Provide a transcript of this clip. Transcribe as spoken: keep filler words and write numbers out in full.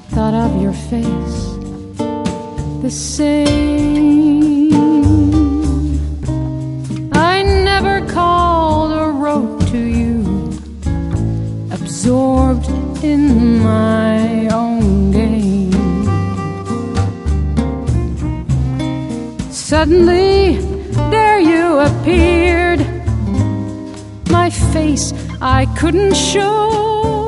thought of your face the same. I never called or wrote to you, absorbed in my own game. Suddenly, there you appeared, my face I couldn't show.